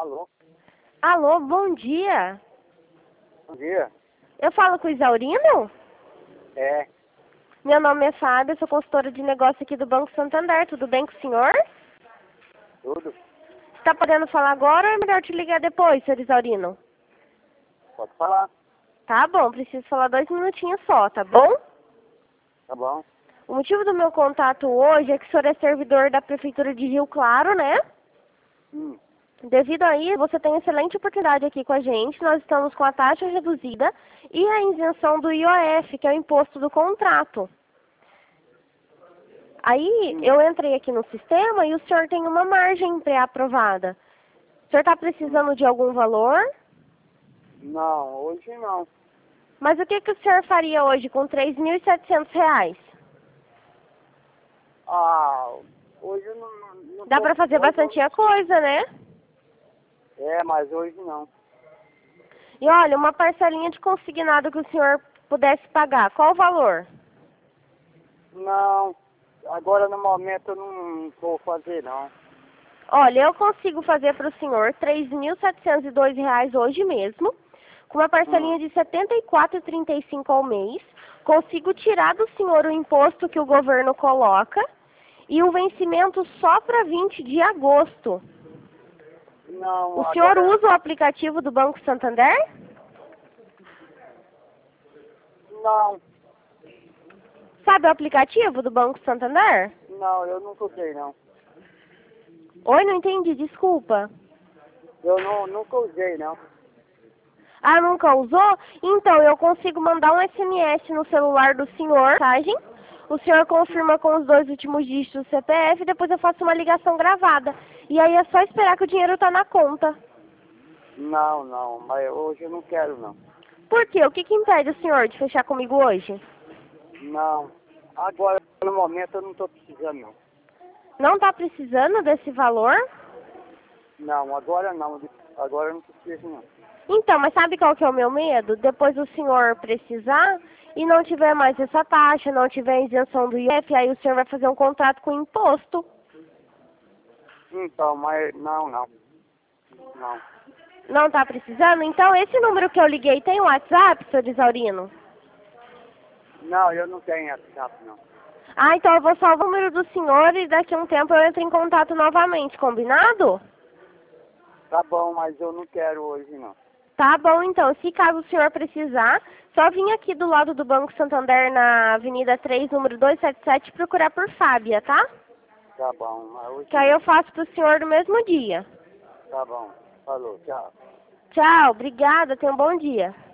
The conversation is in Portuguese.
Alô? Alô, bom dia. Bom dia. Eu falo com o Isaurino? É, Meu nome é Fábio, sou consultora de negócio aqui do Banco Santander. Tudo bem com o senhor? tudo? Está podendo falar agora ou é melhor te ligar depois, senhor Isaurino? Pode falar. Tá bom, preciso falar 2 minutinhos só, tá bom? Tá bom? O motivo do meu contato hoje é que o senhor é servidor da Prefeitura de Rio Claro, né? Hum. Devido a isso, você tem excelente oportunidade aqui com a gente. Nós estamos com a taxa reduzida e a isenção do IOF, que é o imposto do contrato. Aí, eu entrei aqui no sistema e o senhor tem uma margem pré-aprovada. O senhor está precisando de algum valor? Não, hoje não. Mas o que, que o senhor faria hoje com R$ 3.700? Ah, hoje eu não Dá tô... para fazer hoje bastante coisa, né? mas hoje não. E olha, uma parcelinha de consignado que o senhor pudesse pagar, qual o valor? Não, agora no momento eu não vou fazer não. Olha, eu consigo fazer para o senhor R$ 3.702 hoje mesmo, com uma parcelinha de R$ 74,35 ao mês. Consigo tirar do senhor o imposto que o governo coloca e o vencimento só para 20 de agosto. Não, O senhor agora... usa o aplicativo do Banco Santander? Não, Sabe o aplicativo do Banco Santander? não, eu nunca usei não. Oi, não entendi, desculpa. Eu nunca usei não. Ah, nunca usou? Então, eu consigo mandar um SMS no celular do senhor, mensagem. O senhor confirma com os 2 últimos dígitos do CPF e depois eu faço uma ligação gravada. E aí é só esperar que o dinheiro tá na conta. Não, mas hoje eu não quero não. Por quê? O que que impede o senhor de fechar comigo hoje? Não, agora no momento eu não tô precisando não. Não tá precisando desse valor? Não, agora não. Agora eu não preciso não. Então, mas sabe qual que é o meu medo? Depois o senhor precisar e não tiver mais essa taxa, não tiver isenção do IF, aí o senhor vai fazer um contrato com imposto. Então, mas não. Não tá precisando? Então, esse número que eu liguei tem WhatsApp, senhor Isaurino? Não, eu não tenho WhatsApp não. Ah, então eu vou salvar o número do senhor e daqui a um tempo eu entro em contato novamente, combinado? Tá bom, mas eu não quero hoje não. Tá bom, então. Se caso o senhor precisar, só vir aqui do lado do Banco Santander, na Avenida 3, número 277, procurar por Fábia, tá? Tá bom, mas hoje Que aí eu faço pro senhor no mesmo dia. tá bom. Falou, tchau. Tchau, obrigada, tenha um bom dia.